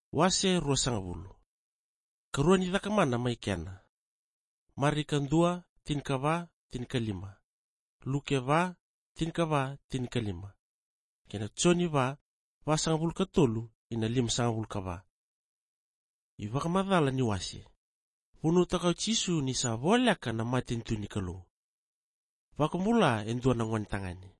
Wase 20. Karuan idhakamana maikiana. Marikandua tinkava tinkalima. Lukeva tinkava tinkalima. Kena tsoniva vasangabul katolu ina 5 kava. Ivakamadhala ni wase. Punu takau cisu ni sa volaka na matintu ni kalu. Vakamula endua na ngwantangani.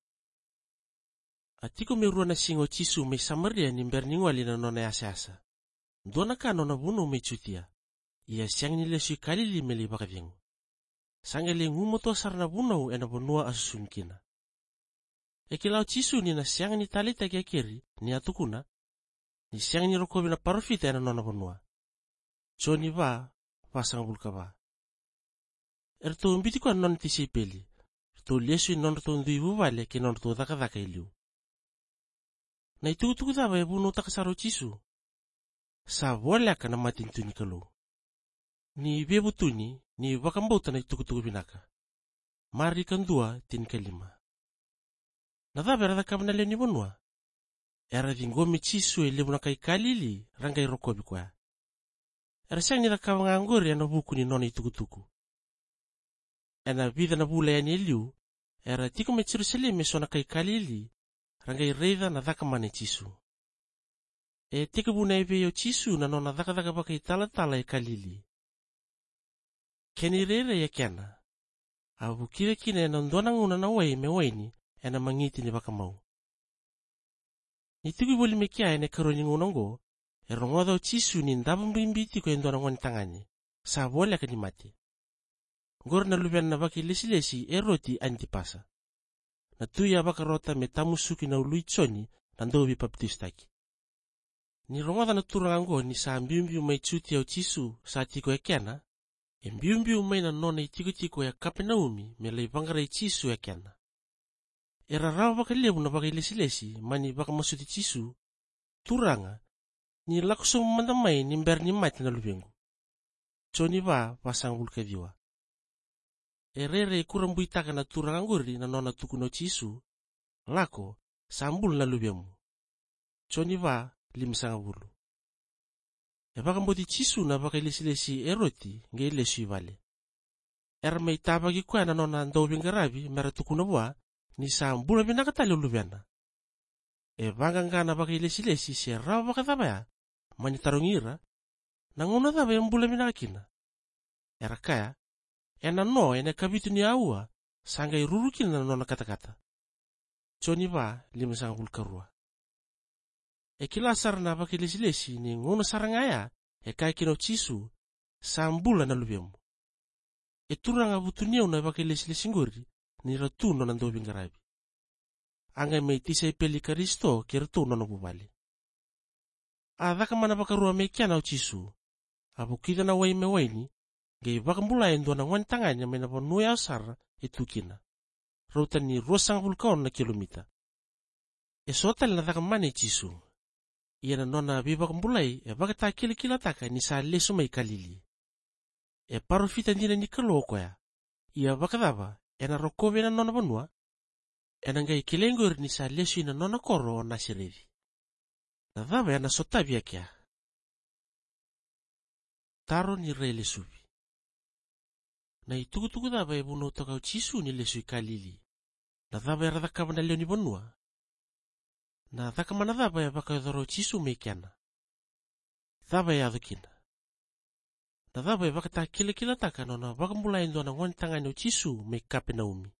Atiko merua na singo cisu may samaria ni mberningwali na nona asa-asa. Dona ka nona buno may chutia. Ia siyang nila suy kalili meli bakavyang. Sangali ngumoto sarna buno ena bonua asusunkina. Ekilao cisu ni na siyang ni talita kiakiri ni atukuna. Ni siyang ni rokobi na parofita ena nona bonua. Choni va pasangabulka va. Erto umbiti kwa non tisipeli. Erto liesu non to nduivu vale ke non to daka iliu. Na itukutuku daba buno takasaro cisu. Sa volaka na matintu ni kalu. Ni bebutuni ni wakambauta na itukutuku binaka. Marikandua tinkalima. Nadhabe radhaka mnaleo ni bonua. Era vingomi cisu elimu kai kalili rangai rokobi kwa. Era siyang nidhaka ngangori ana buku ni nona itukutuku. Ena bidha na bula ya niliu. Era tiko me Jerusalem sona kai kalili rangai reidha na dhaka mane cisu. Tika buna yo cisu na nona dhaka baka itala kalili. Keni rere ya kiana. Abu kire kine na ndona nguna na wai me waini ena mangiti ni baka mau. Nitiku boli mekia ene karoni ngunongo. Erongoda cisu ni ndabumbiti ko ndona ngwantangani. Sa volaka ni mati. Ngor na lubian na baki lesi eroti antipasa. Na tuya baka rota metamusuki na uluitsoni na ndobi baptistaki. Ni rongoda na turangango ni sa mbiumbiu may chuti au cisu sa tiko ya kiana. Mbiumbiu may na nona itiko ya Kapenaumi me laibangara cisu ya kiana. Rarawa baka lebu na baka lesi mani baka masuti cisu. Turanga ni lakusong mandamay ni mber ni mati na lubengu. Choni va pasangabul kadiwa. Rere kurambuitaka na turanganguri na nona tukuno cisu. Lako sambul na lubemu. Choni va 5. Baka mboti cisu na baka lesi eroti nge lesu vale. May tabagi kwa na nona ndobingarabi mera tukuno bua ni sambula binakatali lubiana. Baka ngana baka lesi siya rawa baka tabaya. Manitarungira, nanguna daba yung bula minakina. Kaya, no, kabitu ni awa, sangay rurukin na nona kata-kata. Choni ba, 5 karua. Kilasar na bakilesi ni nguna sarangaya, kaya kinaw cisu, sambula na lubemu. Turang abutuniyaw na bakilesi nguri, ni ratuno ng dobing garabi. Angay may tisay peli karisto, kiratuno na bubali. Adhaka mana bakarua mekiana au cisu. Abu kita na wai mewaini. Gay bakambula endo na ngwantanganya may napanuya asara itukina. Rautan ni 20 na kilomita. Sotal na dhaka mani cisu. Iya na nona bibakambulay bakata kilikila ni sa leso may kalili. Parofita ndina ni kaloko ya. Iya bakadaba na rokobe na nona banua. Ngay kilengor ni sa leso na nona koro na sirevi. Nadhaba na sotabia kia. Taro ni re lesubi. Na itukutuku daba buno takau cisu ni lesu kalili. Nadhaba radhaka na leo ni bonua. Nadhaka manadhaba baka dhoro cisu mekiana. Dhaba adhukina. Nadhaba baka ta kila taka nona baka mbula endo na ngwantangani cisu me Kapenaumi.